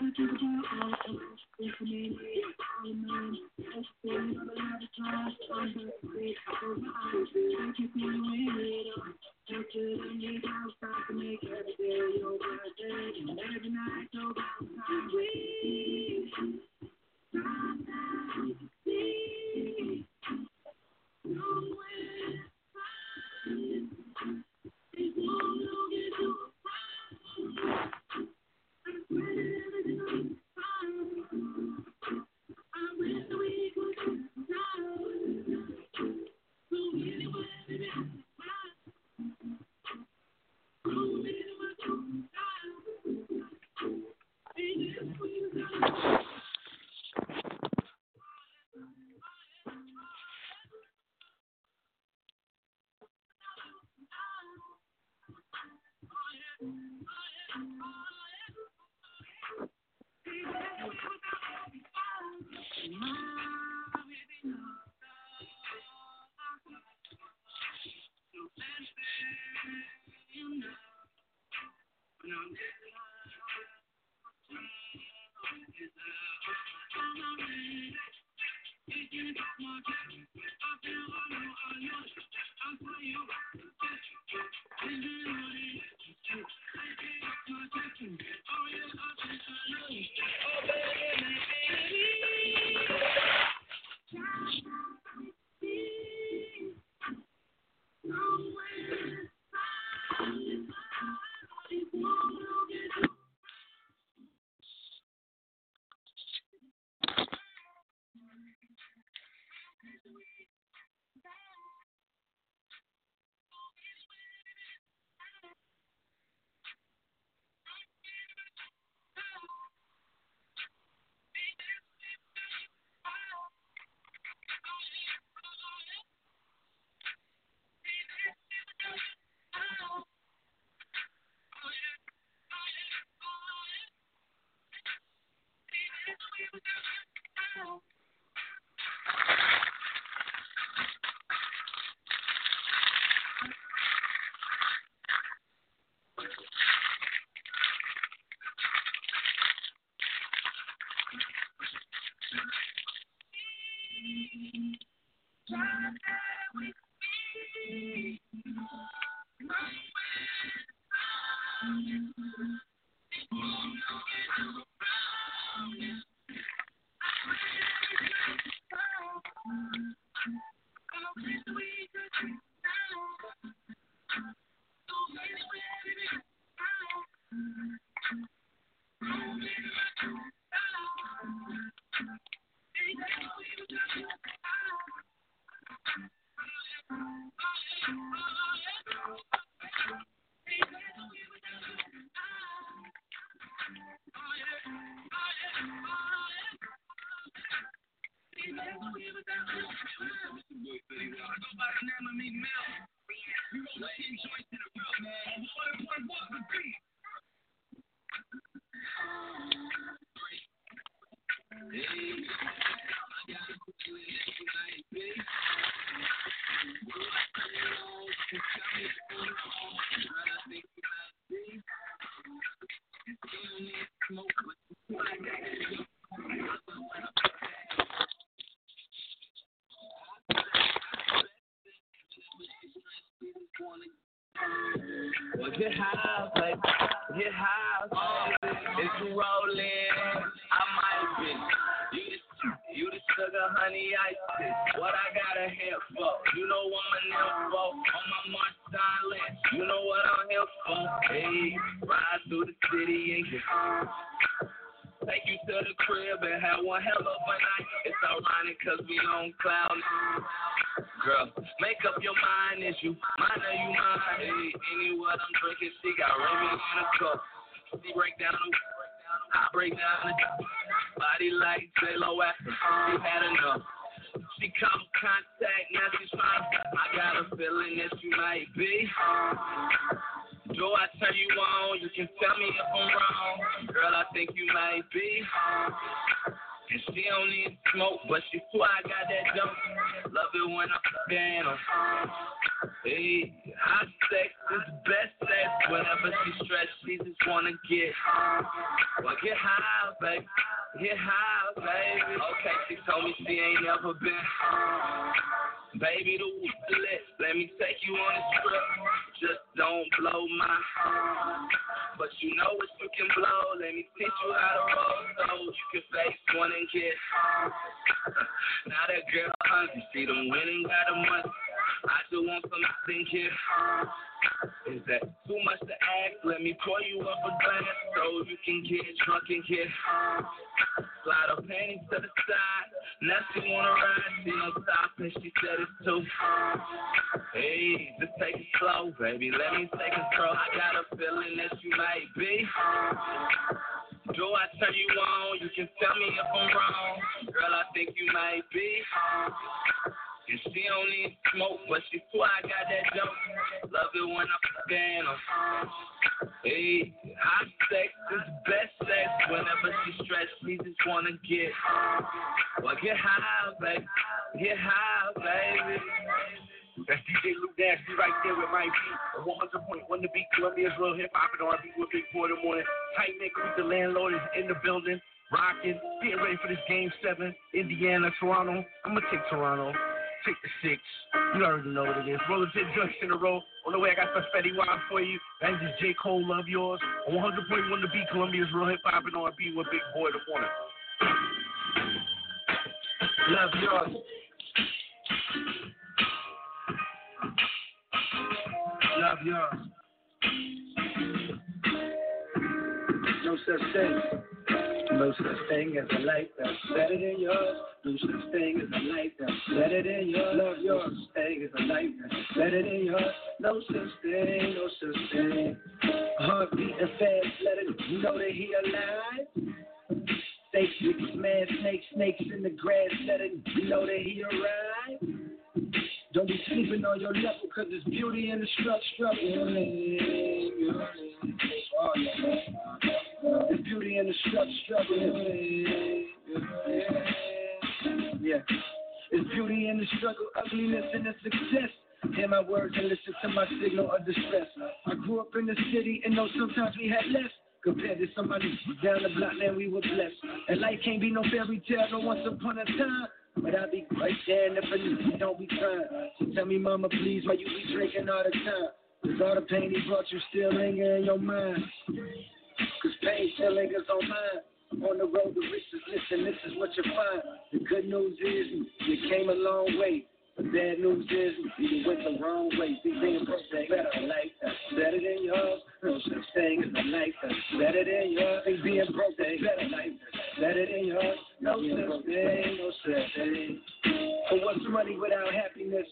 Well, get high, baby. Get high. If you rollin', I might be. You the sugar, honey, ice cream. What I got a here for? You know what I'm here for. On my march silent. You know what I'm here for. Hey, ride through the city and get take you to the crib and have one hell of a night. It's ironic cause we on cloud nine. Girl, make up your mind, is you mine or you mine? Hey, any what I'm drinking, she got Remy in a cup. She break down the I break down the body like J-Lo after she had enough. She come contact, now she's trying. I got a feeling that you might be. Do I turn you on? You can tell me if I'm wrong. Girl, I think you might be. And she don't need smoke, but she swear I got that jump. Love it when I'm down. Hey, hot sex is the best sex. Whenever she stressed, she just wanna get high, baby. Get high, baby. Okay, she told me she ain't never been. Baby, the lit. Let me take you on a trip. Just don't blow my. But you know what you can blow. Let me teach you how to roll so you can face one and get. Now that girl hungry, see them winning got a money. I just want something here. Is that too much to ask? Let me pour you up a glass so you can get drunk and get. Slide her panties to the side. Now she wanna ride. She don't stop and she said it's too. Hey, just take it slow, baby. Let me take control. I got a feeling that you might be. Do I turn you on? You can tell me if I'm wrong. Girl, I think you might be. And she don't need smoke, but she swear I got that dope. Love it when I'm fucking her. Hey, hot sex is the best sex. Whenever she stressed, she just wanna get high, baby. Get high, baby. That's DJ Lou Nasty right there with my beat. 100.1 The Beat, Columbia's Real Hip Hop and R&B with Big Boy in the morning. Tight Nick, the landlord is in the building, rocking, getting ready for this Game 7, Indiana, Toronto. I'm gonna take Toronto. Take the 6. You already know what it is. Roller J Junks in a row. On the way, I got some Fetty Wap for you. That is J. Cole, Love Yours. On 100.1 The Beat, Columbia's Real Hip Hop and R&B with Big Boy in the morning. Love Yours. Love Yours. No such thing. No such thing as a life that's better than yours. No such thing as a life that's better than yours. Love yours. No such thing as a life that's better than yours. No such thing, no such thing. Heart beating fast, let it know that he alive. Snakes, niggas, man, snakes in the grass, let it know that he arrived. Don't be sleeping on your level, cause there's beauty in the struggle. There's beauty in the struggle. Yeah. There's beauty in the struggle, ugliness in the success. Hear my words and listen to my signal of distress. I grew up in the city and know sometimes we had less. Compared to somebody down the block, man, we were blessed. And life can't be no fairy tale, no once upon a time. But I be right there, and if you don't be trying. So tell me, mama, please, why you be drinking all the time? Cause all the pain he brought you still linger in your mind. Cause pain still lingers on mine. On the road to riches, listen, this is what you find. The good news is you came a long way. The bad news is you went the wrong way. Think being broke better than life that's better than yours. No such thing as a life that's better than yours. Think being broke better life that's better than yours. No such thing, no such thing. For what's money without happiness?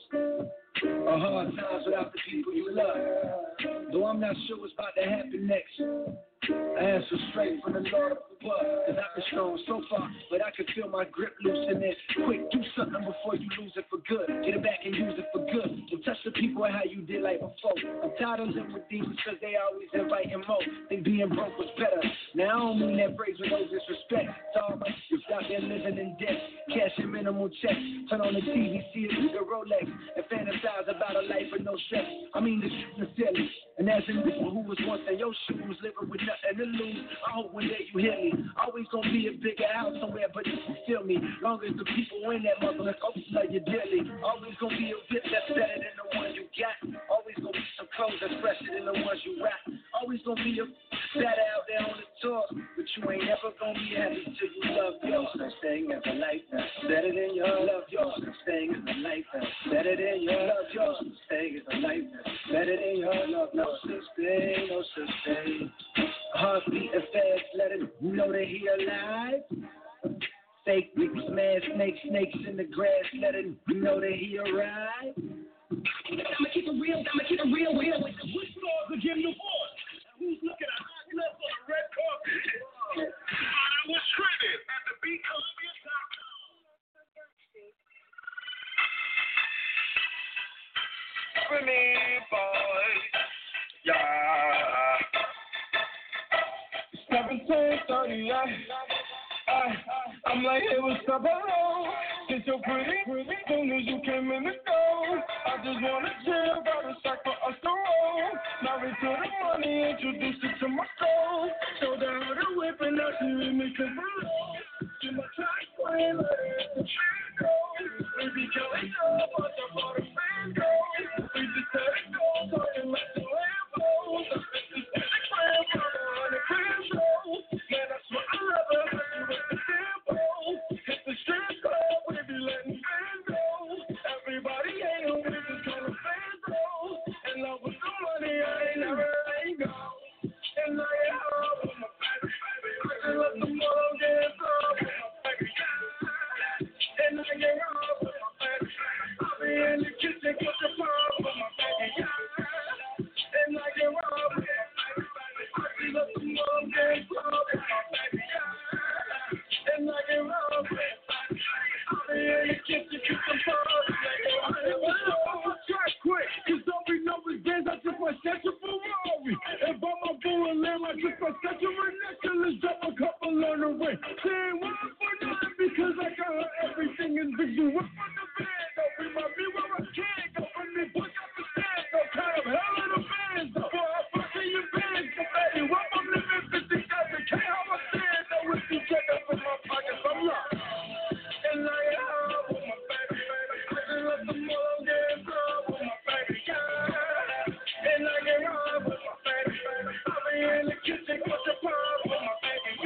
Or hard times without the people you love? Though I'm not sure what's about to happen next. I answer straight from the Lord up above. Cause I've been strong so far, but I can feel my grip loosen it. Quick, do something before you lose it for good. Get it back and use it for good. Don't touch the people how you did like before. I'm tired of living with demons cause they always inviting more. Think being broke was better. Now I don't mean that phrase with no disrespect. To all my you're out there living in debt. Cashing minimal checks. Turn on the TV, see it with the Rolex. And fantasize about a life with no stress. I mean the shit is silly. And as in people who was once in your shoes, living with nothing to lose. I hope one day you hear me. Always gonna be a bigger house somewhere, but you can feel me. Long as the people in that motherfucker love you dearly. Always gonna be a bit that's better than the one you got. Always gonna be some clothes that's fresher than the ones you rock. Always gonna be a better out there on the tour, but you ain't never gonna be happy till you love yours. No such thing as a life that's better than yours. Love yours. No such thing as a life that's better than yours. Love yours. No such thing as a life that's better than yours. Love no such thing, no such thing. Heart beating fast, let him know that he alive. Fake niggas, man, snakes in the grass, let him know that he arrived. I'ma keep it real, real. Which stars are giving the voice? Who's looking at hot enough on the red carpet? I was trending at the BeatColumbia.com. Remy boy, yeah. 17:30, I'm like, hey, what's up, hello? Since you're pretty, soon as you came in the door, I just wanna chill, got a sack for us to roll. Married to the money, introduced it to my soul. Showed her how to whip and now she with me cause below. Get my track playing, let the track go. Baby, can we go? Watch out for the fans go. We just let it go, talking like the Lambos. I bet this is the crib, on the crib show. Man, I swear I love her, like she with the tempo. Hit the strip club, we be letting fans go. Everybody hate him, we just call them fans go. In love with the money, I ain't never let go. And I get home with my baby, I just let the mother get home with my baby. And I get home with my baby. I'll be in the kitchen cooking pop with my baby. And I get home with my baby. I just let the mother get home with my baby. And I get home with my baby. I'll be in the kitchen cooking pop with my baby. Track quick, cause all we know is dance. I took my statue for Ferrari. And bought my boo and lamb. I took my statue for necklace. Drop a couple on the way. She ain't one for nothing because I got her everything is visual. Up on the bed, don't remind me where I can go. When they push up the stand, go kind of hell in the bands. Before I fuck in your bands, go baby, what I'm living 50,000. Can't how I stand, though if you check up in my pockets, I'm locked. And I get home with my baby. I just let the mother get home with my baby. And I get home with my baby. I'll be in the kitchen cooking pop with my baby.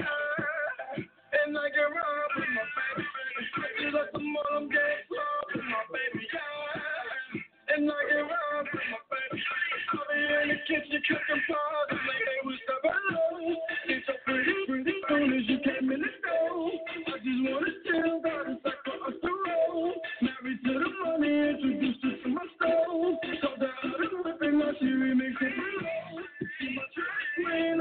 And I get home with my baby. I just let the mother get home with my baby. And I get home with my baby. I'll be in the kitchen cooking pop like they was the below. It's so pretty soon as you came in the door. I just wanna chill, got a sack for us to roll. Married to the money, introduced her to my soul. So the other whipping, now she remixed it below. See my track playing,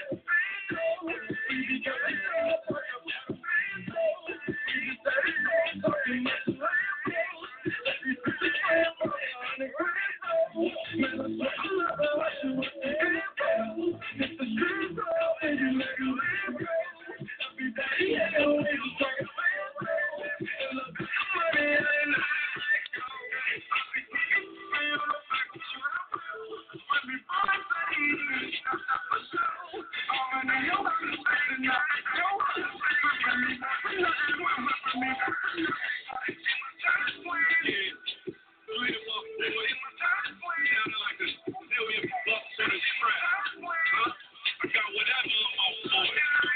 baby, got it up, I got my fans low. We just let it go, talking like the Lambos. Let me put the camp on the grand. Man, I swear I love her, like she was the Lambos. Hit the street club, baby, let it live go. Everybody hell, we just talking Lambos. And love is the money, I ain't let go. I be thinking, feel the fact that you have when we both say, that's not for sure. Already know how to say it, now I know how to say it. When me, nothing went with me. I got whatever on my boy.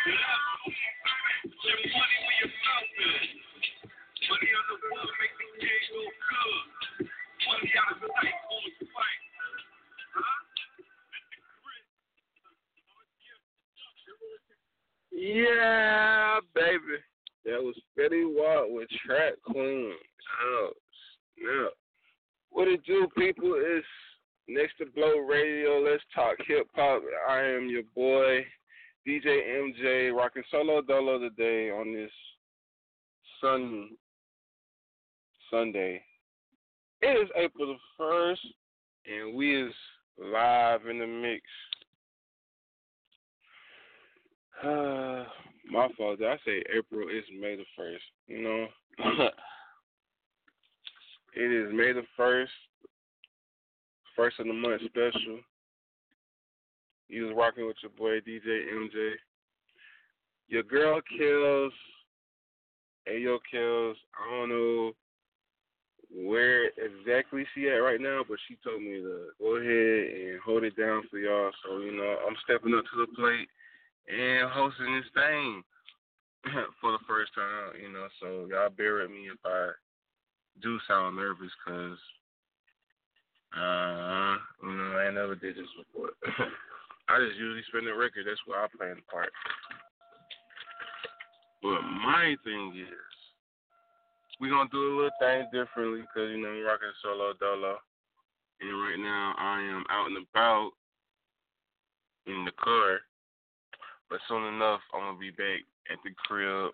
Your money where your mouth is. Money on the wall make the game go good. Money out of sight, on the fight. Yeah, baby. That was Fetty Wap with Track Queen. Oh, snap. What it do, people? It's Next to Blow Radio. Let's talk hip hop. I am your boy, DJ MJ, rocking solo dolo today on this Sunday. It is April the 1st, and we is live in the mix. My fault. Did I say April? It's May the 1st. You know, it is May the 1st, first of the month special. You was rocking with your boy DJ MJ. Your girl Kills, Ayo Kills. I don't know where exactly she at right now, but she told me to go ahead and hold it down for y'all. So you know, I'm stepping up to the plate and hosting this thing for the first time, you know, so y'all bear with me if I do sound nervous, because, you know, I ain't never did this before. I just usually spin the record. That's where I play the part. But my thing is, we're going to do a little thing differently because, you know, I'm rocking solo dolo. And right now I am out and about in the car. But soon enough, I'm going to be back at the crib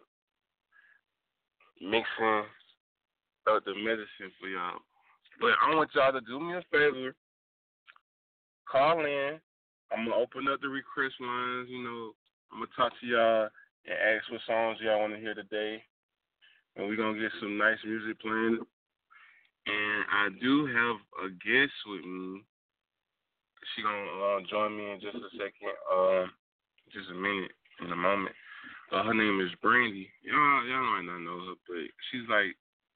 mixing up the medicine for y'all. But I want y'all to do me a favor. Call in. I'm going to open up the request lines. You know, I'm going to talk to y'all and ask what songs y'all want to hear today. And we're going to get some nice music playing. And I do have a guest with me. She gonna join me in just a second. Just a minute, in a moment. Her name is Brandy. Y'all might not know her, but she's like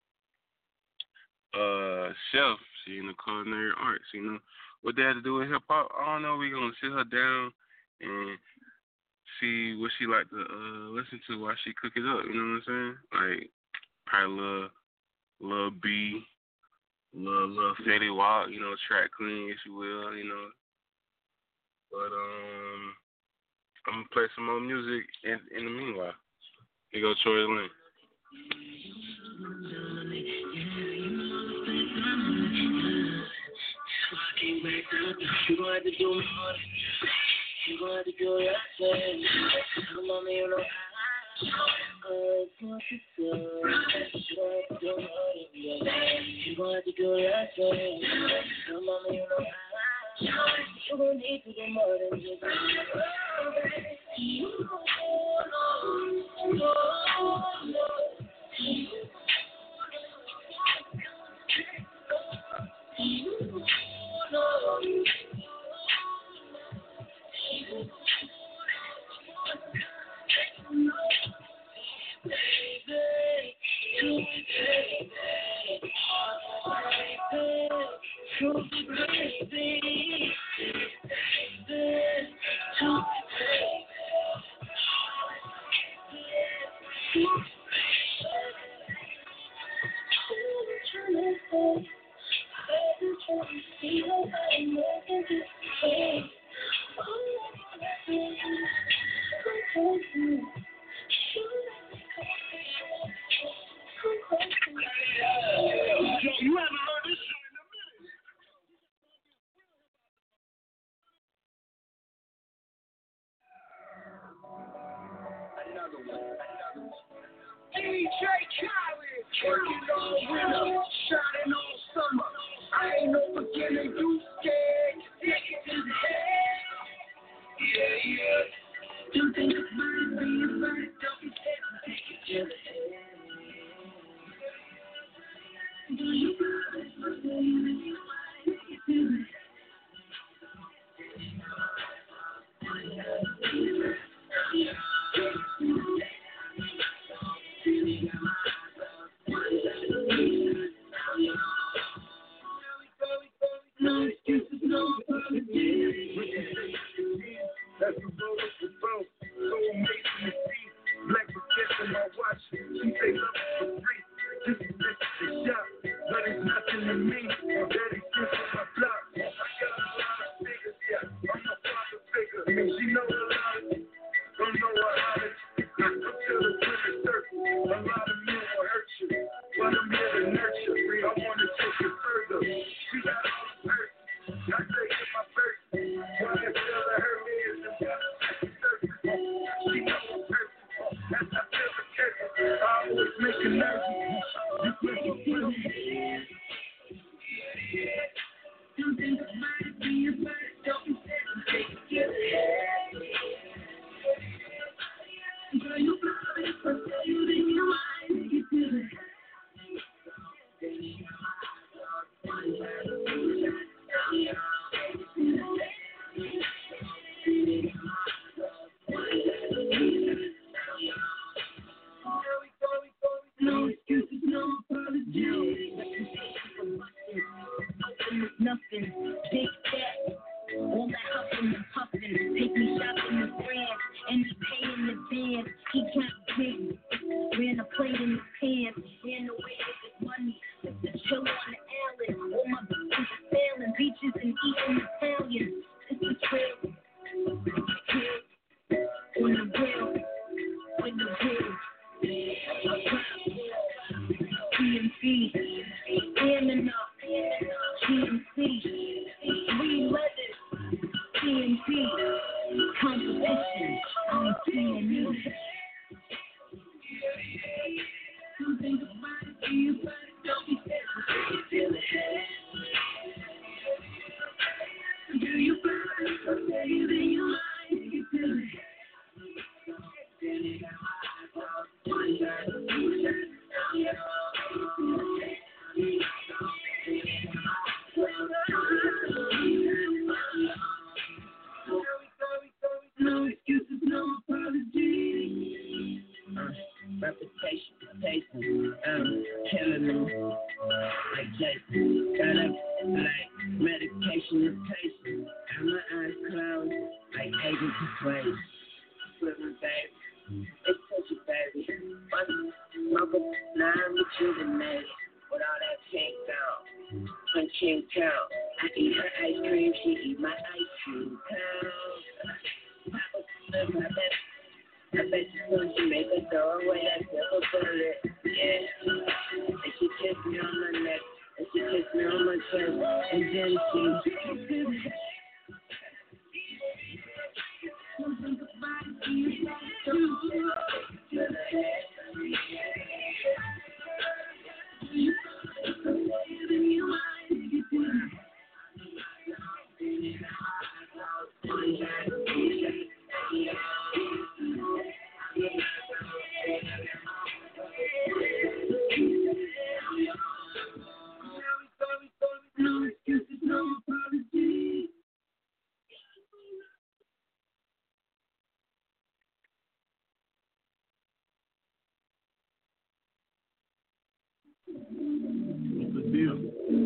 chef. She in the culinary arts. You know what that had to do with hip hop? I don't know. We gonna sit her down and see what she like to listen to while she cook it up. You know what I'm saying? Like probably little B, little Fetty Wap, you know, track clean, if you will, you know. But I'm gonna play some more music in the meanwhile. Here go Troy Lane. You gon' have to do me money. You gon' have to do your thing. Come on, me, you know. You gon' have to do your thing. Come on, me, you know. You gon' need to do more than just reputation, tasting, killing them like Jason. Got up like medication is tasting. Got my eyes closed like agent persuasion. Swimming, baby, it's such a baby. Smoke a nine rejuvenated with all that pink down. From King Town, I eat her ice cream, she eat my ice cream. I bet you soon she make her throw away that silver bullet. Yeah, and she kissed me on my neck, and she kissed me on my chest, and then she. No excuses, no apology. What's the deal?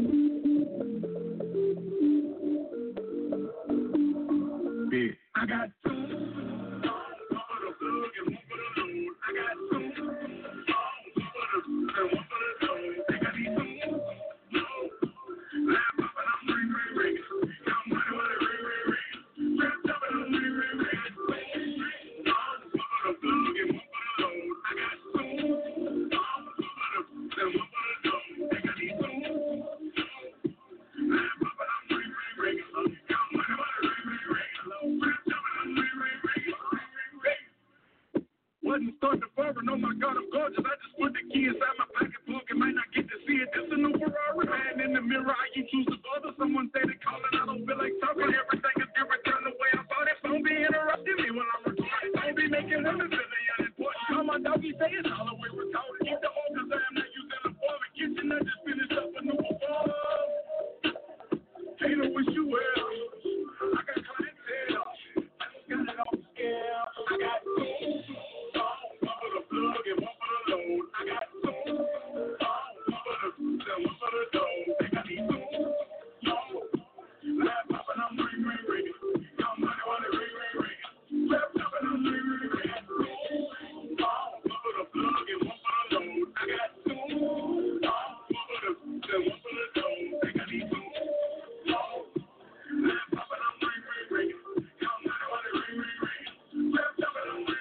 Big. I got two. One for the plug and one for the load. I got two. One for the and one for the load. They got these two. No. Laugh up and I'm ring. I'm money with a ring. Wrapped up and I'm ring. One for the plug and one for the load. I got two. One for the and one for the load. They got these two. Laugh up and I'm ring. I'm money with a ring. Wrapped up and I'm ring. Wasn't starting to further, oh my God, I'm gorgeous. I just put the key inside my pocketbook and might not get to see it. This a new Ferrari, man. In the mirror, I you choose to bother. Someone say they calling, I don't feel like talking. Everything is different, turn the way I thought it. Don't be interrupting me when I'm recording. Don't be making women feel they unimportant. Call my doggy, say it's all the way retarded. Keep the old, cause I'm not using the form. The kitchen, I just finished up a new form. Taylor, wish you well. I got clientele. I just got it off the scale. I got two. One for the plug and one for the load. I got two. One for the and one for the dough. They got these two. Laugh up and I'm ring. Young money want it ring. Laugh up and I'm ring. One for the plug and one for the load. I got two. One for the and one for the dough. They got these two. Laugh up and I'm ring. Young money want it ring. Laugh up and I'm ring.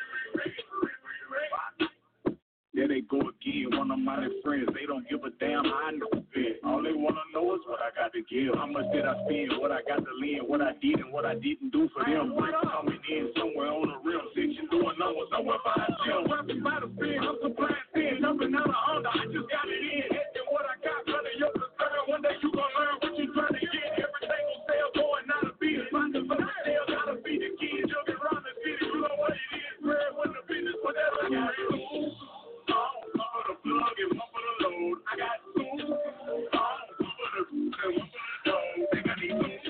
There they go again, one of my friends. They don't give a damn how I know it. All they wanna know is what I got to give. How much did I spend? What I got to lend? What I did and what I didn't do for them. Coming in somewhere on the rim section, doing numbers somewhere by a gym. Rapping by the spin, I'm supplying sin, jumping out of under. I just got it in. And what I got, none of your concern. One day you gon' learn what you trying to get. Everything gon' sell, going out of business. Finding for the sale, gotta feed the kids. Jumping around the city, you know what it is. Bread with the business, whatever I got. One for the plug and one for the load. I got two. One for the and one for the dough. They got these two.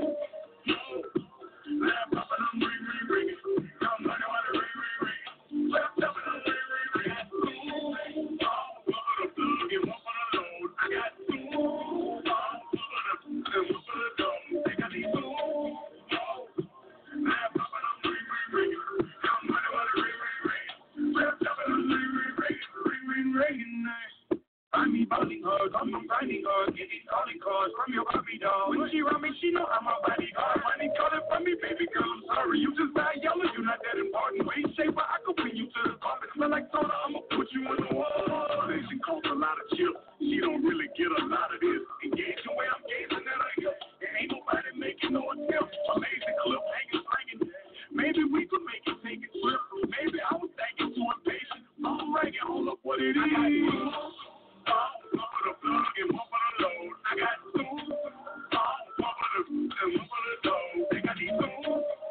Laugh up and I'm ring. Young money want it ring. Laugh up and I'm ring. I got two. One for the plug and one for the load. I got two. One for the and one for the dough. They got these two. Laugh up and I'm ring. Young money want it ring. Laugh up and I'm ring. I need bowling cards, I'm finding cards, get these calling cards from your Bobby doll. When she around me, she know I'm a bodyguard. Money calling from me, baby girl, I'm sorry. You just got yellow, you not that important. Weight shaper, I could bring you to the carpet. Smell like soda, I'ma put you in the wall. She costs a lot of chips, she don't really get a lot of this. Engage the way I'm gazing at her hips. There ain't nobody making no attempt. Amazing clip, hanging. Maybe we could make it take a trip. Maybe I was thinking too impatient. I'm ranking, hold up what it is. One for the plug and one for the load. I got two. One for the and one for the dough. They got these two.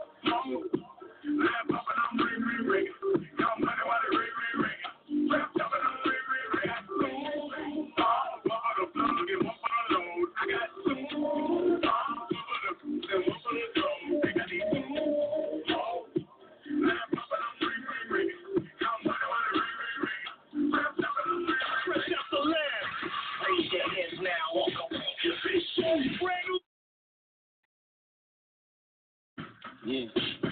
Laugh up and I'm ring. Young money want it ring. Laugh up and I'm ring. I got two. One for the plug and one for the load. I got two. One for the and one for the dough. They got these two. Laugh up and I'm ring. Young money want it ring. Yeah.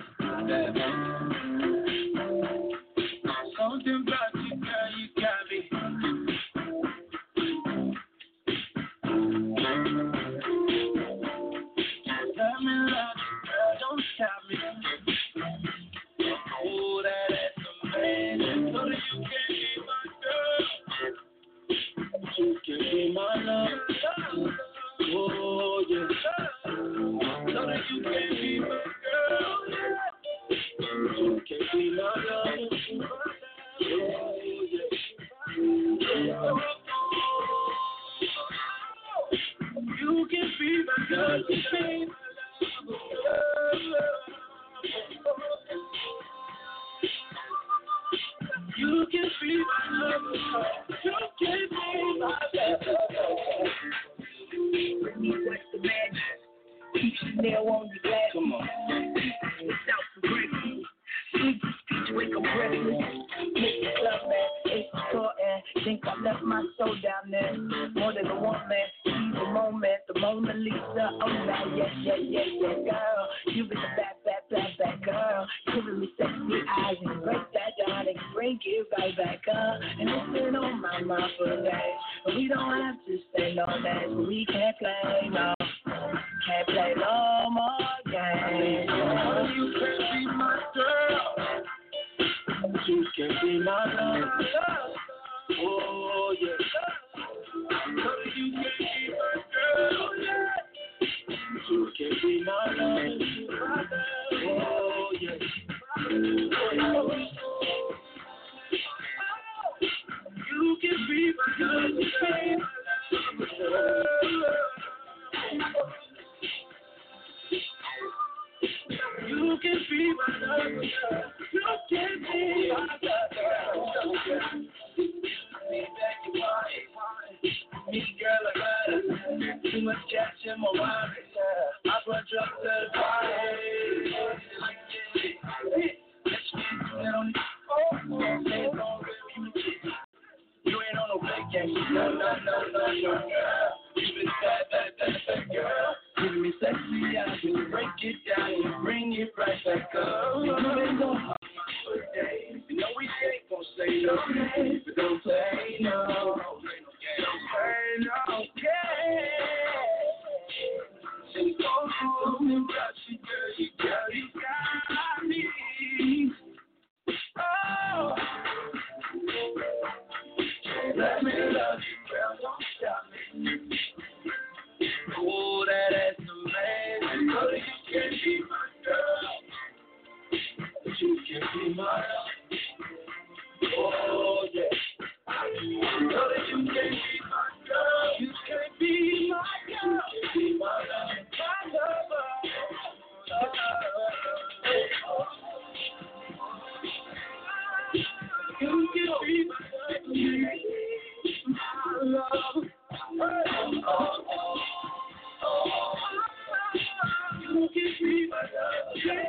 Something about you, girl, you got me. Let me love you, girl, don't stop me. Oh, that ass amazing. So that you can be my girl. You can be my love. Oh, yeah. So that you can be my girl. You can be my love. Oh, yeah. You can be my girl. You can be my You can be my lover. You can be my lover. Bring me what's the magic? Keep Chanel on your glass. Come on. It's out for breakfast. Sweet speech, wake up breakfast. Make the club man. It's the store and think I left my soul down there. More than a woman. She's a moment. The Mona Lisa. Oh, now, yeah, girl. You been the bad girl. Giving me sexy eyes and break that down and bring it right back up. And it's been on my mind for days. But we don't have to stay no days. But we can't play no. Can't play no more games. You can be my girl. You can be my love. Oh, yeah. You can be my girl. You can be my love. Oh, yeah. You can be my girl. You can be my You can be my love. You can be my love. Me, girl, I got it. Too much cash in my wallet. I brought drugs to the party. You ain't on no vacation. No, girl. You been that girl. Give me sexy eyes, you break it down, you bring it right back up. You know they gon' hug my birthday. You know we ain't gon' say no names, but don't play no. Don't play no games. And go home and watch you, girl, you got me. Oh, let me love you, girl, don't stop me. Oh, that ass amazing. So you can be my girl. You can be my love. Oh, yeah. So that you can be my girl. You can be my girl. You can be my love. My lover. You can be my love. My love. You can be my love,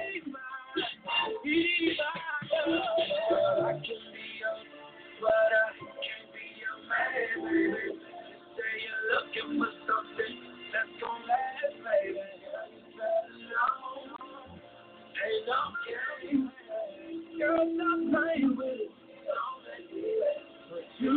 be my love. I can be your brother, can be your man, baby. Say you're looking for something that's gonna last, baby. Ain't no game, girl, stop playing with it. Don't let me for you.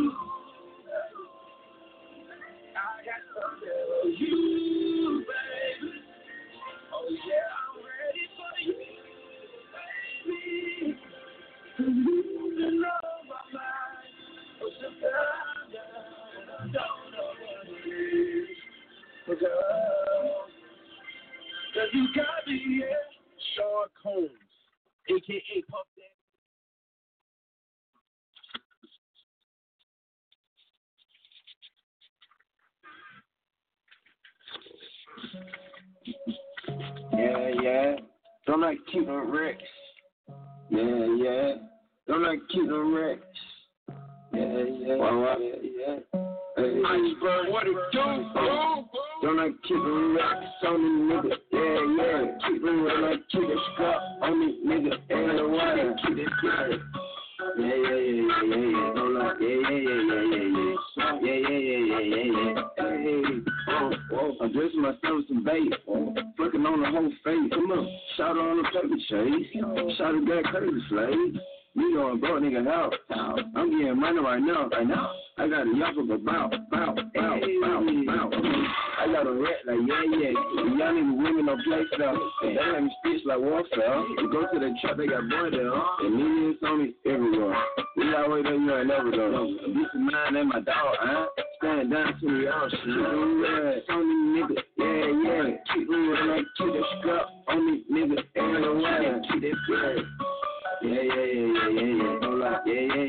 I got something for you, baby. Oh yeah, I'm ready for you, baby. You know my mind, but sometimes I don't know what it is. But girl, 'cause you got me, yeah. Sean Combs, a.k.a. Puff Daddy. Yeah. Don't like keep them wrecks. Yeah. Don't like keep them wrecks. Yeah. Yeah. Hey. Iceberg, what it do? Don't like keep them wrecks on the nigga. Yeah. Keep them wrecks like keep the strap on the nigga. Yeah, why keep it good? Yeah. Don't like yeah. I dress myself some bait. Fucking on the whole face. Come on. Shout on the plate face. Shot a got Curtis slave. We going broke nigga out. I'm getting money right now. I got a yapper go bow. I got a rat like yeah. Y'all niggas women no place though. They let me stitch like warfare. You go to the trap, they got boy there. And millions on me everywhere. We always there, you ain't never though. This is mine and my dog, Stand down to me all shit. Yeah, on me nigga, yeah. Keep me when I keep that scrap on me nigga everywhere. Keep that bread. Yeah. No lie.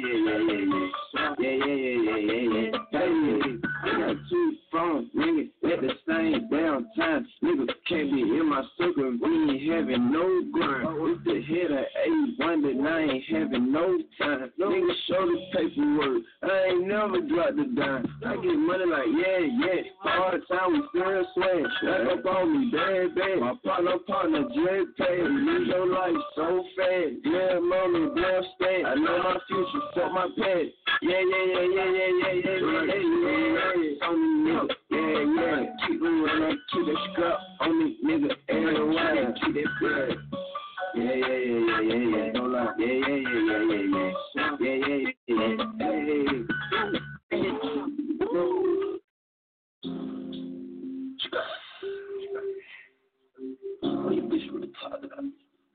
Yeah. I got 2 phones, nigga, at the same damn time. Niggas can't be in my circle, we ain't having no grind. With the head of A1, but I ain't having no time. Nigga, show the paperwork, I ain't never dropped the dime. I get money like, yeah. All the time we still sweat. Back up on me, bad. My partner, J Pay. Live your life so fast. Yeah, mommy, damn state. I know my future, fuck my past. Yeah. On me, nigga, yeah. Keep me when I keep that scrap on me, nigga, everywhere. Keep that bread. Yeah. No lie. Oh, you bitch with the top down.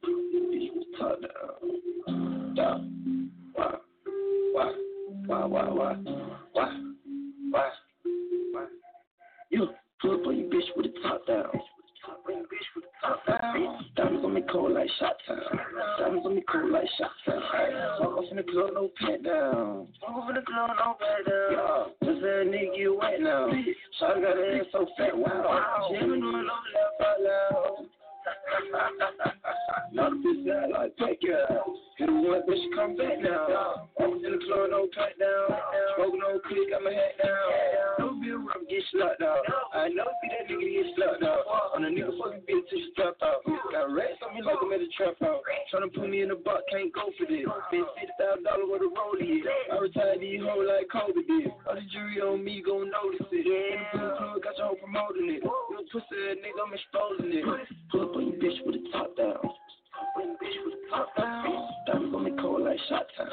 Why? You put up on your bitch with the top down. Diamonds on me cold like shot time. Walk off in the club, no pant down. Yeah, just that nigga you wet now. Shawty got her ass so fat, wow. She ain't been doing no left out loud. Now the bitch got like pack your ass. Hit her one, bitch, she come back now. I was in the club, no pat down. Smoking no click, got my hat down. No bill, I'm get slugged out. I know see that nigga get slugged out. On a nigga fucking bitch till she strap out. Got rats on me like I'm at a trap out. Tryna put me in the box, can't go for this. Spent $50,000 worth of roll is. I retired these hoes like Kobe did. All the jury on me gon' notice it. In the club, got your hoe promoting it. You a pussy ass nigga, I'm exposing it. Pull up on your bitch with the top down. Diamonds on me cold like shot time.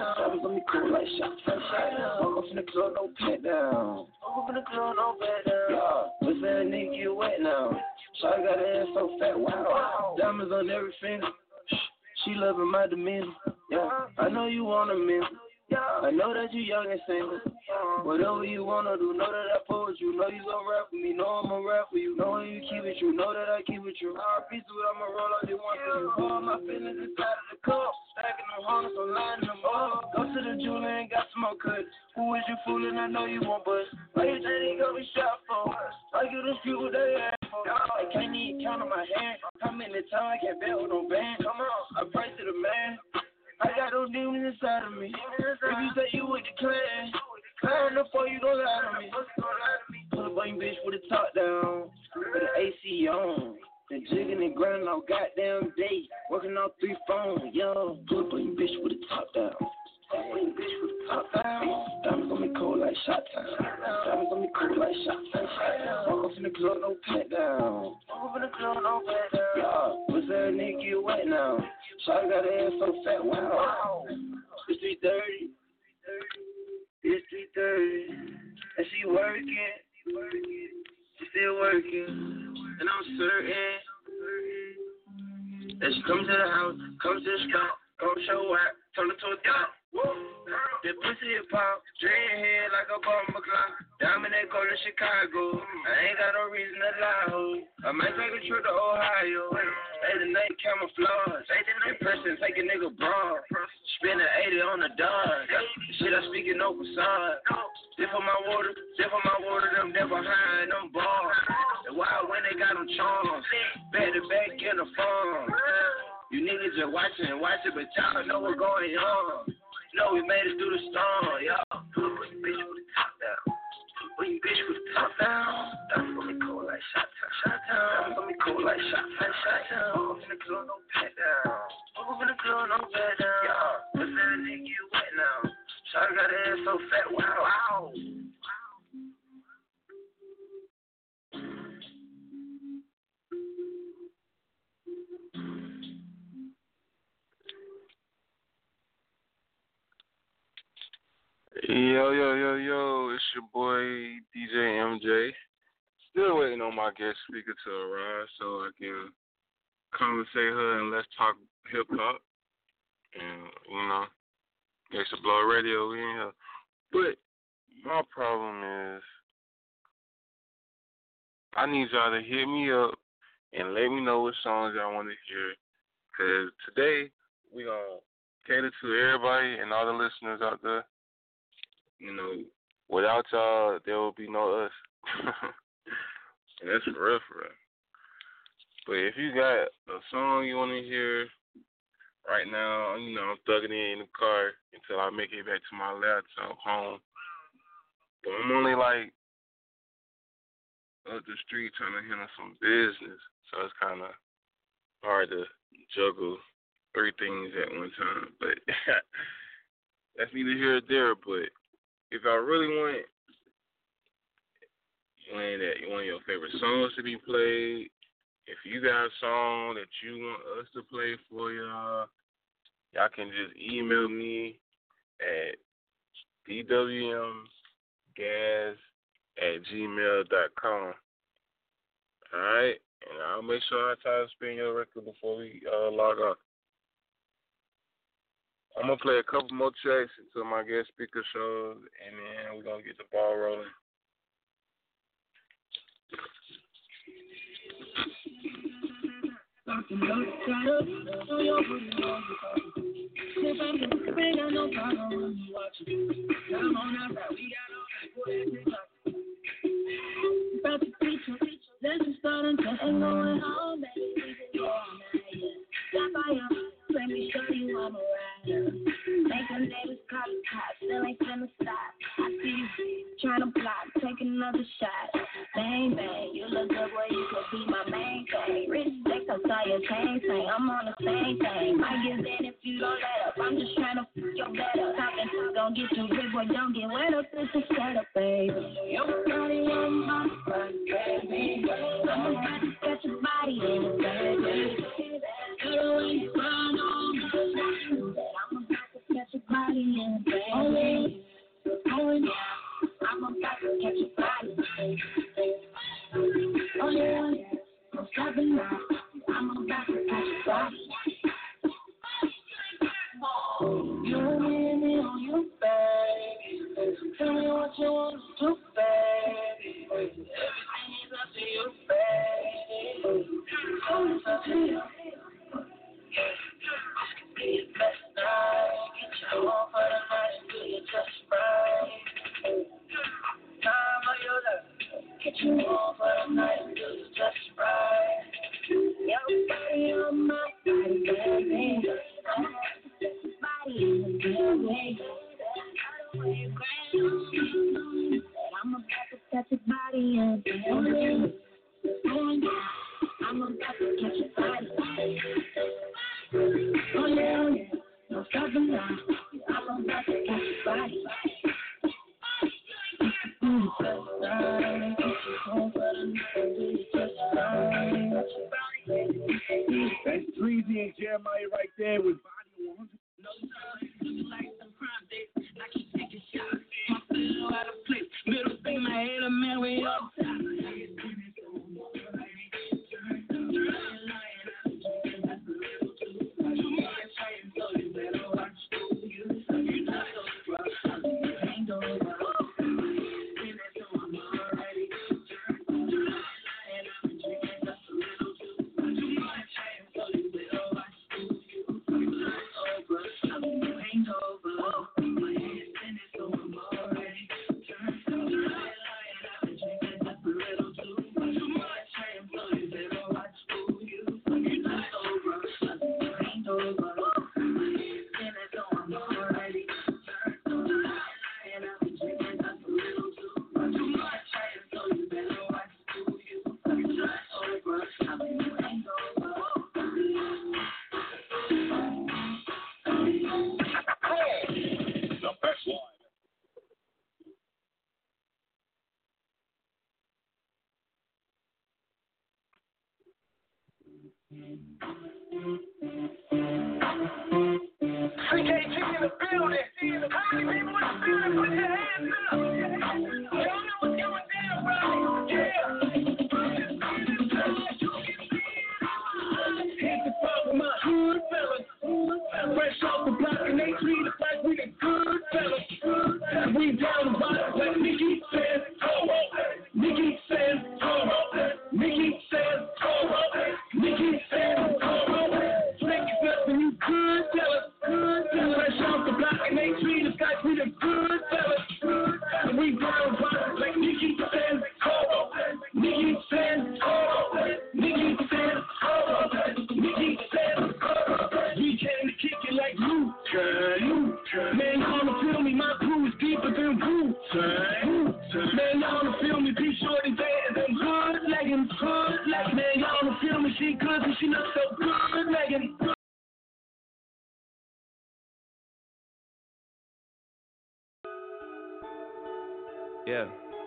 Walk off in the club, no pat down. Yeah, what's that nigga you wet now? Shawty got her ass so fat, wow. Diamonds on every finger. She loving my demeanor. Yeah, I know you want a minute. I know that you young and single. Whatever you wanna do, know that I pull with you. Know you gon' rap with me, know I'ma rap for you. Know you keep it true, know that I keep it true. R.I.P. to it, I'ma roll out the one for you. All my feelings inside of the cup. Stacking them hundreds, I'm lining them up. Go to the jeweler and got some more cuts. Who is you fooling? I know you won't bust. Why you think he got me shot for? I get them people they ask for. I can't even count on my hand. How many times I can't bet with no band? Come on, I pray to the man. I got those demons inside of me. If you say you with the clan, I don't know for you gon' lie to me. Pull up on your bitch with the top down, with the AC on. The jigging and grinding all goddamn day, working on 3 phones, yo. Pull up on your bitch with the top down. Diamonds on me cold like shot time. Walk off in the club, no pat down. Yeah, what's that nigga you wet now? Shawty got her ass so fat, wow. It's 3:30. And she working. She still working. And I'm certain that she comes to the house, comes to the spot, gon' show up, turn her to a thought. That pussy is pop, dread head like a bomber clock. Diamond that go to Chicago. I ain't got no reason to lie, ho. I might take a trip to Ohio. Stay the night camouflage. In person, take a nigga broad. Spending 80 on the dog. Shit, I speak in no facade. Sip on my water, them there behind them bars. The wild when they got them charms. Back to back in the farm. You niggas just watching, but y'all know what's going on. Know we made it through the storm, y'all. Pull up on your bitch with the top down. Diamonds on me cold like shot time. Diamonds on me cold like shot time. Walk off in the club, no pat down. Yeah, what's that nigga you wet now? Shawty got her ass so fat, wow. Yo, it's your boy DJ MJ. Still waiting on my guest speaker to arrive so I can conversate her and let's talk hip hop. And, Gangsta Blow Radio, we in here. But my problem is I need y'all to hit me up and let me know what songs y'all want to hear. Because today we going to cater to everybody and all the listeners out there. Without y'all, there will be no us. And that's for real. But if you got a song you want to hear right now, I'm thugging it in the car until I make it back to my laptop home. But I'm only like up the street trying to handle some business, so it's kind of hard to juggle 3 things at one time. But that's neither here or there. But if I really want one of your favorite songs to be played, if you got a song that you want us to play for y'all can just email me at dwmgas@gmail.com. Alright? And I'll make sure I try to spin your record before we log off. I'm going to play a couple more tracks until my guest speaker shows, and then we're going to get the ball rolling. Let's just start and just ain't going home, baby. Let me show you I'm a rider. Make the neighbors call the cops, still ain't finna stop. I see you trying to block, take another shot. Bang, bang, you look good, boy, you could be my main thing. Respect, I saw your chain thing, I'm on the same thing. Might get dead if you don't let up, I'm just trying to f*** your better. Talking, don't get too big, boy, don't get wet up, it's a setup, baby. Your body on my front, baby. I'm about to catch your body in it, baby. You ain't fun on me. I'm about to catch your body in it, baby. Oh yeah, I'm about to catch your body. Oh yeah, I'm stopping now. I'm about to catch your body. You and me on you, baby. Tell me what you want to do, baby. Everything is up to you, baby. Oh, it's up to you. This could be your best night. Get you home for the night and do you just right. Time of your life. Get you home for the night and do you just right. Your body on my body, baby. I'm body in the building. I'm about to catch your body in the building. I'm about to catch your body. Oh yeah, no stopping now. I'm about to catch your body. That's Dreezy and Jeremiah right there with Body 100. No time, like some crime days. I keep taking shots. My feet out of place. Middle finger, my head, man, we up top. CKG in the building. How many people in the building? Put your hands up. Man, y'all don't feel me, be shorty bad, them good leggings, man, y'all don't feel me, she good, and she looks so good leggings. Yeah.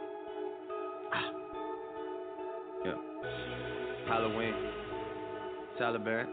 Yeah. Halloween. Taliban.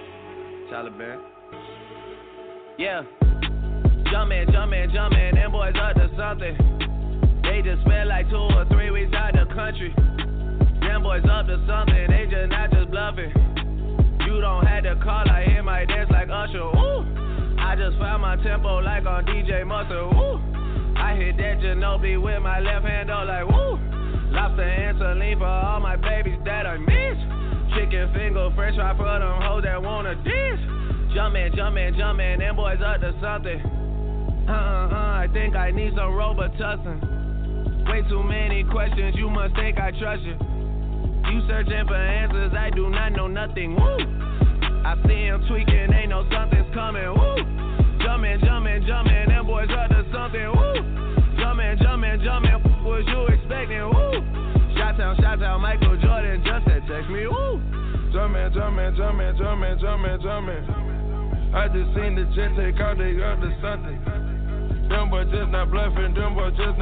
Yeah. Jumpin', them boys up to something. They just spent like 2 or 3 weeks out the country. Them boys up to something, they just not just bluffing. You don't have to call, I hear my dance like Usher, ooh. I just found my tempo like on DJ Mustard, ooh. I hit that Ginobili with my left hand, though, like woo. Lobster and saline for all my babies that I miss. Chicken finger, french fry for them hoes that wanna dish. Jumpin', them boys up to something. I think I need some Robitussin. Way too many questions, you must think I trust you. You searching for answers, I do not know nothing, woo. I see him tweaking, ain't no something's coming, woo. Jumpin', them boys up to something, woo. Jumpin', what you expecting, woo. Shout out, Michael Jordan just said text me, woo. Jumpin'. I just seen the jet take out, they up to something. Them boys just not bluffing, Jumpin',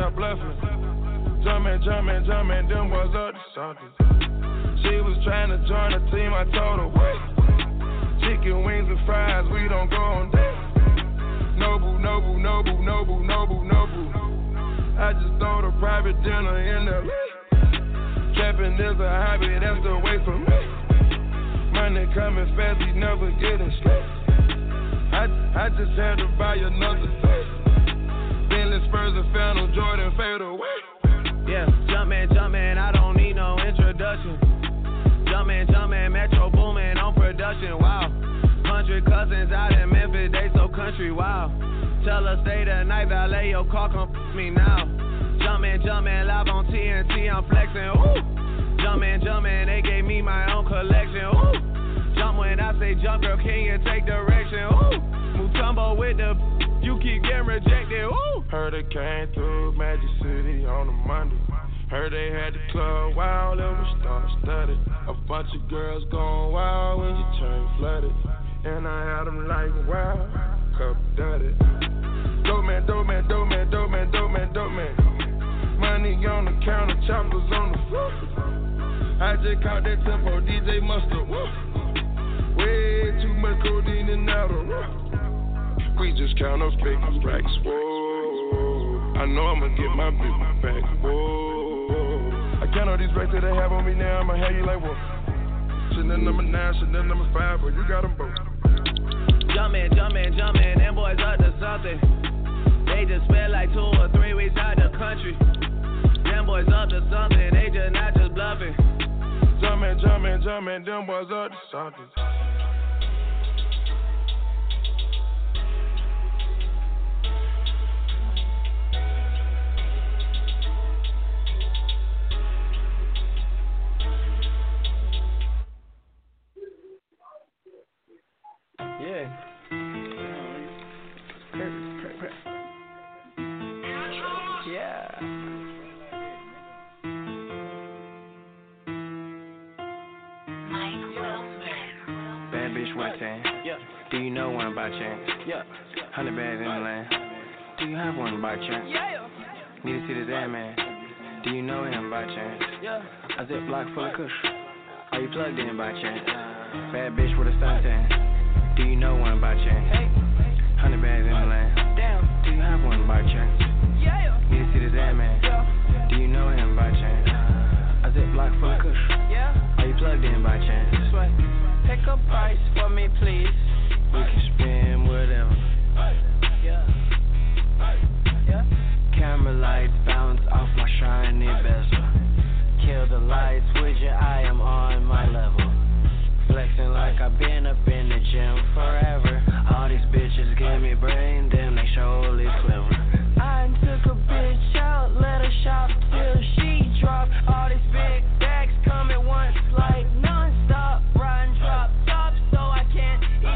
them boys up to something. She was trying to join the team, I told her, wait. Chicken wings and fries, we don't go on that. Noble. I just throw the private dinner in the trapping is a hobby, that's the way for me. Money coming fast, he never getting stressed. I just had to buy another face. Bentley Spurs and Phantom Jordan fade away. Yeah, jumpin', I don't need no introduction. Jumpin', Metro boomin' on production, wow. 100 cousins out in Memphis, they so country, wow. Tell her stay the night, valet your car, come me now. Jumpin', live on TNT, I'm flexin', ooh. Jumpin', they gave me my own collection, ooh. Jump when I say jump, girl, can you take direction, ooh. Mutombo with the, you keep getting rejected, ooh. Heard it came through Magic City on a Monday. Heard they had the club wild, it was star-studded. A bunch of girls going wild when you turn flooded. And I had them like wow, cup dirty. Dope man. Money on the counter, choppers on the floor. I just caught that tempo, DJ Mustard. Way too much codeine and Adderall. We just count those big racks, whoa. I know I'ma get my big back, whoa. I count all these racks that they have on me now, I'ma have you like whoa. Chanel number 9, Chanel number 5, but you got them both. Jumpin', them boys up to something. They just spent like 2 or 3 weeks out the country. Them boys up to something, they just not just bluffing. Jumpin', them boys up to something. Yeah. Yeah. Bad bitch with a tan. Yeah. Do you know one by chance? Yeah. 100 bags in the land. Do you have one by chance? Yeah. Need to see the damn man. Do you know him by chance? Yeah. A Ziploc full of kush. Are you plugged in by chance? Bad bitch with a suntan. Do you know one by chance? Hey. 100 bags in the land. Damn. Do you have one by chance? Yeah. Need to see the damn man. Yeah. Do you know him by chance? A Ziploc full of kush. Yeah. Are you plugged in by chance? Sweat. Pick a price for me, please. We can spend whatever. Yeah. Yeah. Camera lights bounce off my shiny bezel. Kill the lights with you, I am on my level. Flexing like I've been up in the gym forever. All these bitches give me brain, damn they surely clever. I took a bitch out, let her shop till she drop. All these big bags come at once like non-stop. Riding drop top so I can't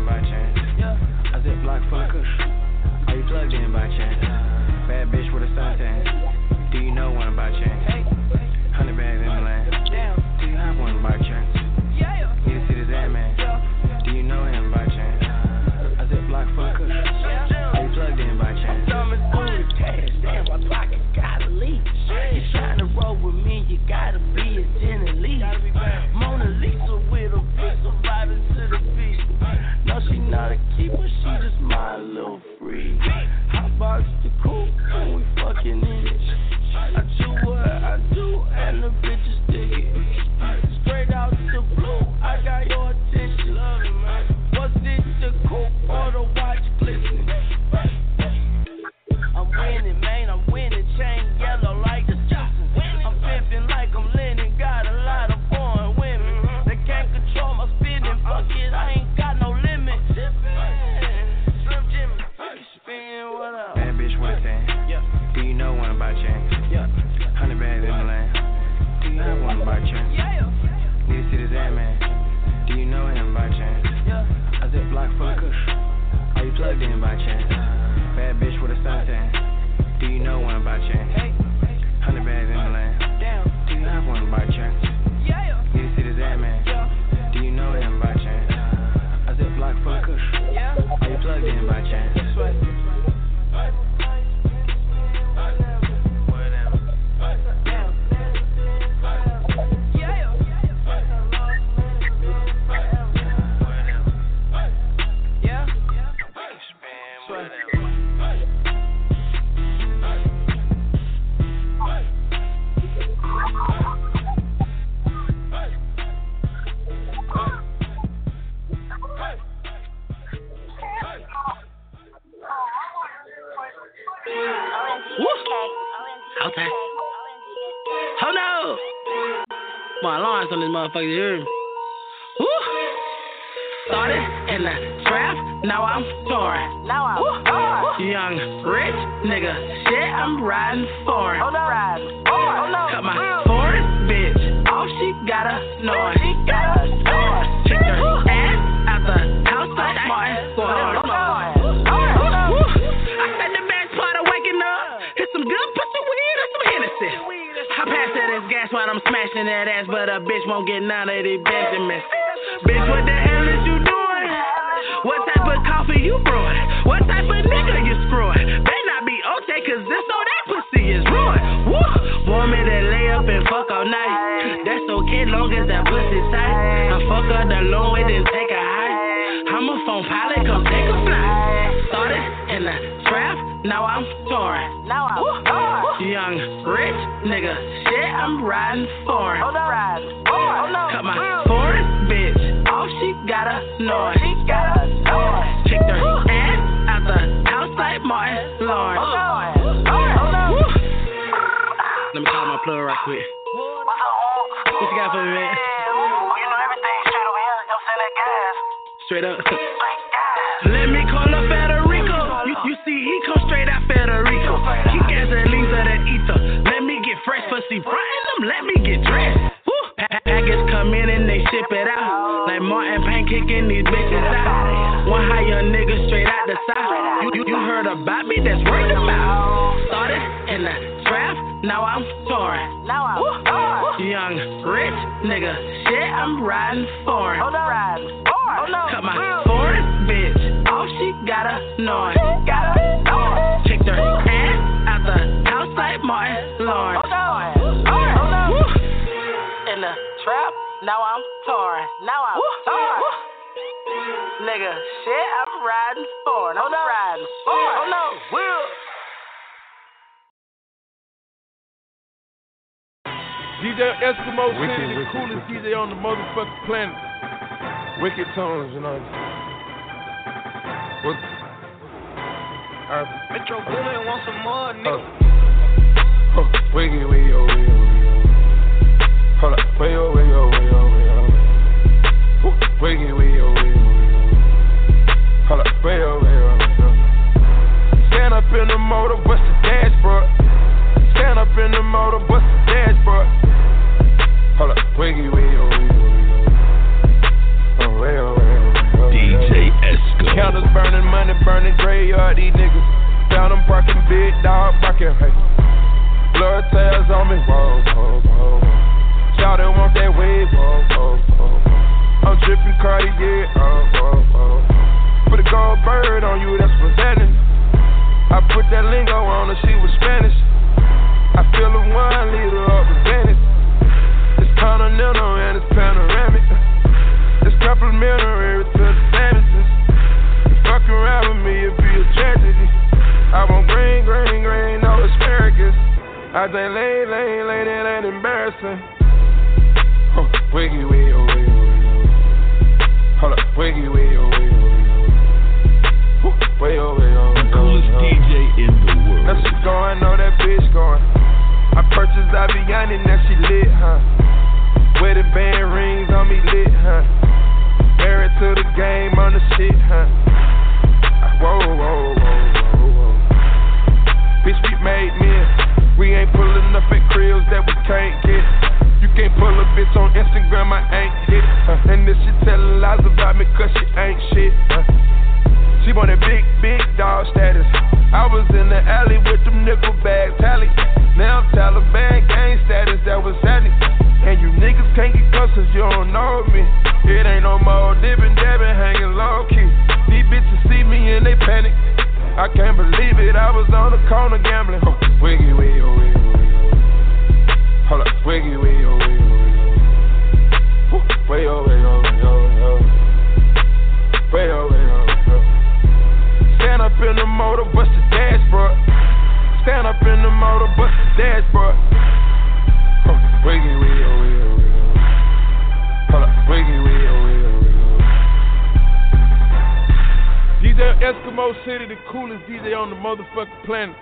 in by chance? I zip block full of kush. Are you plugged in by chance? Bad bitch with a suntan. Do you know one by chance? 100 bags in the land. Do you have one by chance? Need to see this ad man. Do you know him by chance? I zip block full of kush. Are you plugged in by chance? Damn, my pocket gotta leak. You trying to roll with me, you gotta be a tenant lead. Mona Lisa with a bitch surviving to the beat. No, she not a keeper, she just my little free. Hot box the cool when we fucking in it. I do what I do and the bitches dig it. Straight out the blue, I got your attention. Was it the coupe or the watch glistening? I'm winning, man, I'm winning. Chain yellow like the Simpsons. I'm pimping like I'm Lennon. Got a lot of foreign women. They can't control my spending. Fuck it, I ain't got no limit. Slim Jimmy, spin what up? Bad bitch with a tan. Do you know one by chance? 100 bags in the land. Do you have one by chance? Need to see this ad man. Do you know him by chance? I zip block full of kush. Are you plugged in by chance? Bad bitch with a suntan. Do you know one by chance? 100 bags in the land. Do you have one by chance? Need to see this ad man. Do you know him by chance? I zip block full of kush. Are you plugged in by chance? Okay. Oh no! My alarm's on this motherfucker, you hear me? Woo! Started in the trap, now I'm touring. Young, rich nigga, shit, I'm riding foreign. Cut my foreign bitch off, she got a noise. Checked her ass out the house like Martin Lawrence. I said the best part of waking up is some good pussy weed or some Hennessy. I pass that ass gas while I'm smashing that ass, but a bitch won't get none of these Benjamins. Bitch, what the hell is you doing? What type of coffee you brewing? What type of nigga you screwing? Better not be okay, cause this or that pussy is ruined. Woo! Want me to lay up and fuck all night? That's okay, long as that pussy tight. I fuck her the long way, then take a high. I'm a phone pilot, come take a flight. Started in the trap, now I'm touring. Young, rich nigga, shit, I'm riding foreign. Cut my foreign bitch off, she got a noise. Checked her ass out the house like Martin Lawrence. Let me call my plug right quick. What you got for me, man? You know everything straight over here. I'm saying that gas. Straight up. Let me call up Federico. You see, he come straight out Federico. He gasolines of that ether. Let me get fresh for see frontin' them. Let me get dressed. Packets come in and they ship it out. Like Martin Payne kicking these bitches out. One high young nigga straight out the south. You heard about me, that's word of mouth. Started in the trap, now I'm touring. Young, rich nigga, shit, I'm riding foreign. Cut my foreign bitch off, she got a noise. Checked her ass out the house like Martin Lawrence. In the trap, now I'm touring. Nigga, shit, I'm riding foreign. Oh no, Will. DJ Eskimo City, the coolest DJ on the motherfucking planet. Wicked tones, you know. What? Metro Boomin want some more, nigga. Wiggy. Hold up. Wiggy. Hold up. Stand up in the motor, bust the dashboard. Stand up in the motor, bust the dashboard. Hold up. Wiggy. DJ burning graveyard, these niggas. Found them barking, big dog barking, hey. Blood tails on me, whoa, whoa, whoa. Shawty want that wave, whoa, whoa, whoa. I'm dripping Cartier, oh, oh, oh. Put a gold bird on you, that's what's happening. I put that lingo on her, she was Spanish. I feel a 1 liter of advantage. It's continental and it's panoramic. It's complimentary to the damages. You fuck around with me, it'd be a tragedy. I want green, green, green, no asparagus. I think lane, that ain't embarrassing. Oh, wiggy, wiggy, oh, wiggy, wiggy. Hold up, wiggy, wiggy, oh, wiggy, wiggy. Way over, the coolest DJ in the world. That shit going, know that bitch going. I purchased Aviani, now she lit, huh? Wedding band rings on me lit, huh? Married to the game on the shit, huh? Whoa, whoa, whoa, whoa, whoa. Bitch, we made men. We ain't pulling up at cribs that we can't get. You can't pull a bitch on Instagram, I ain't hit. And this shit telling lies about me cause she ain't shit. She wanted big, big dog status. I was in the alley with them nickel bags tally. Now Taliban gang status, that was happening. And you niggas can't get close cause you don't know me. It ain't no more dipping, dabbing, hanging low key. These bitches see me and they panic. I can't believe it, I was on the corner gambling. Oh, wiggy, wiggy, oh, wiggy, wiggy. Hold up, wiggy, wiggy, oh, wiggy, wiggy. Way over, way over, way over. Way over, way over. Stand up in the motor, bust the dashboard. Stand up in the motor, bust the dashboard. Oh, wiggy, wiggy, oh, wiggy, wiggy. Hold up, wiggy, wiggy, oh, wiggy, wiggy. DJ Eskimo City, the coolest DJ on the motherfucking planet.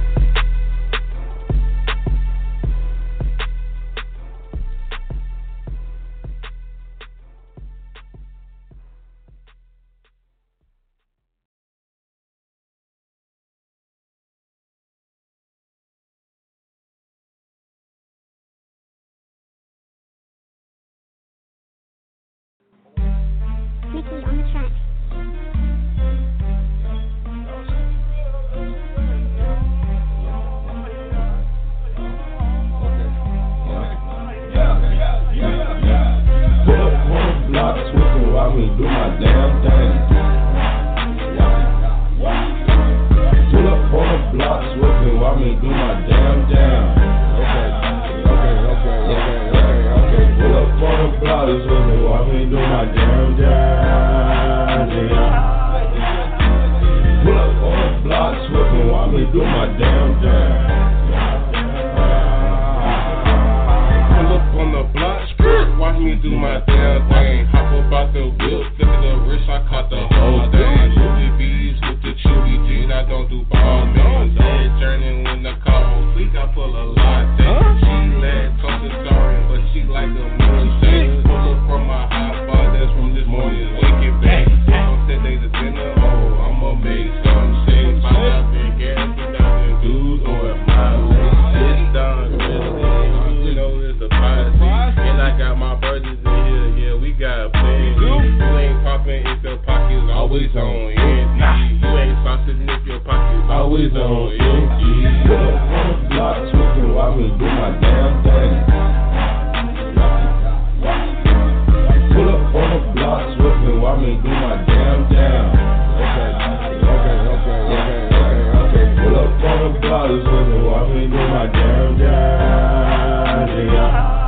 Mickey on the track. While we do my damn thing. Pull up on the block swiftly while me do my damn thing. Okay. Pull up on the block swiftly while me do my damn thing. Pull up on the block swiftly while me do my damn thing. Pull up on the block swiftly watch me do my damn thing. Hop up out the whip, look at the wrist, I caught the whole thing. Louis V's with the chewy jeans, I don't do ball man. Head turning when the call sleek, I pull a lot thing. She let toasted starring, but she like a milkshake. Pull up from my hot bar, that's from this morning. Wake it back, on Sunday to dinner. Oh, I'ma make some shake. Find out been gas without the dudes or a mile. Sit down, you know it's a party. And I got my brothers in here, yeah, we got a plan. You ain't popping if your pocket's always on empty. You ain't sausage if your pocket's always on empty. Pull up on the block, twisting while we do my damn thing. Pull up on the block, twisting while we do my damn thing. Okay. Pull up on the block, twisting while we do my damn thing.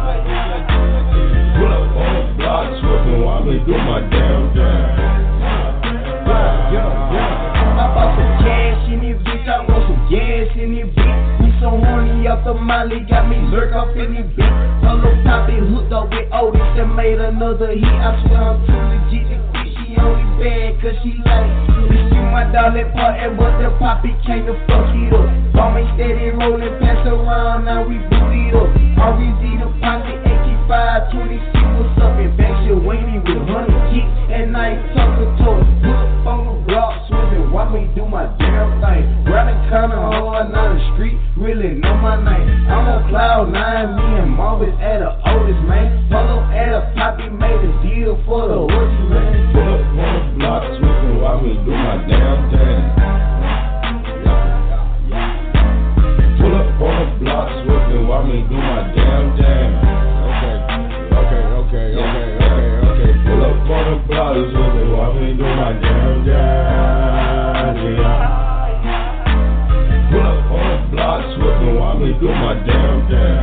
Pull up on the block, swiftly while we do my damn thing. I bought some cash in this bitch, I want some gas in this bitch. Me so horny off the molly, got me lurk off in this bitch. Solo poppy hooked up with Otis and made another hit. I swear I'm too legit to quit, she only bad cause she like it. You my dollar part and but the poppy came to fuck it up. Ball me steady rolling, pass around, now we boot it up. RZ the pocket, 520, see what's up and back shit waiting with 100 kicks and I ain't talking to her. Put up on the block, swimming, why me do my damn thing? Riding kinda hard, not the street, really know my name. I'm on cloud 9, me and Marvis at a Otis, man. Polo at a poppy, made a deal for the horses, man. Pull up on the block, swimming, watch me do my damn thing. Pull up on the block, swiftly, watch me do my damn thing. Okay. Pull up on the block, swiftly, watch me do my damn thing. Pull up on the block, swiftly, watch me do my damn thing.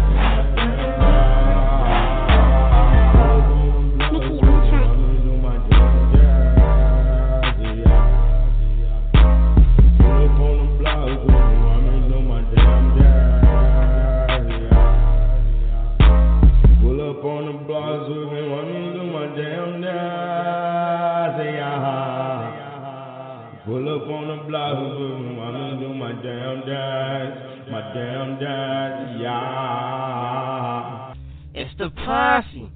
Pull up on the block, I'ma do my damn dance, yeah. It's the posse.